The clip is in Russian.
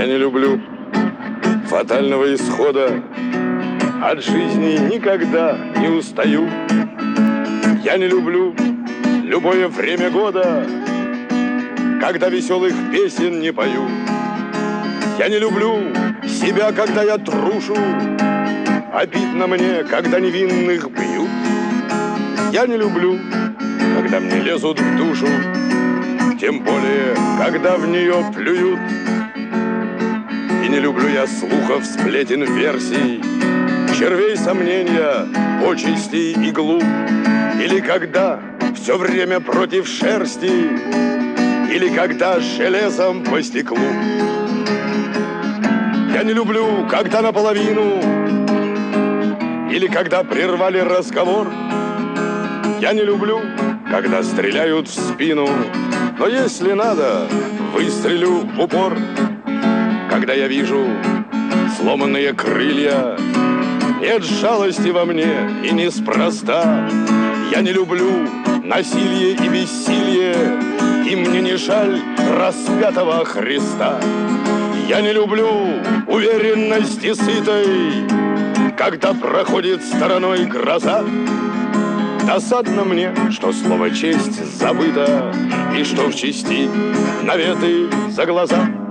Я не люблю фатального исхода, от жизни никогда не устаю. Я не люблю любое время года, когда веселых песен не пою. Я не люблю себя, когда я трушу, обидно мне, когда невинных бьют. Я не люблю, когда мне лезут в душу, тем более, когда в нее плюют. И не люблю я слухов, сплетен, версий, червей сомнения, почестей и глуп. Или когда все время против шерсти, или когда железом по стеклу. Я не люблю, когда наполовину, или когда прервали разговор. Я не люблю, когда стреляют в спину, но если надо, выстрелю в упор. Когда я вижу сломанные крылья, нет жалости во мне и неспроста. Я не люблю насилие и бессилие, и мне не жаль распятого Христа. Я не люблю уверенности сытой, когда проходит стороной гроза. Досадно мне, что слово «честь» забыто, и что в чести наветы за глаза.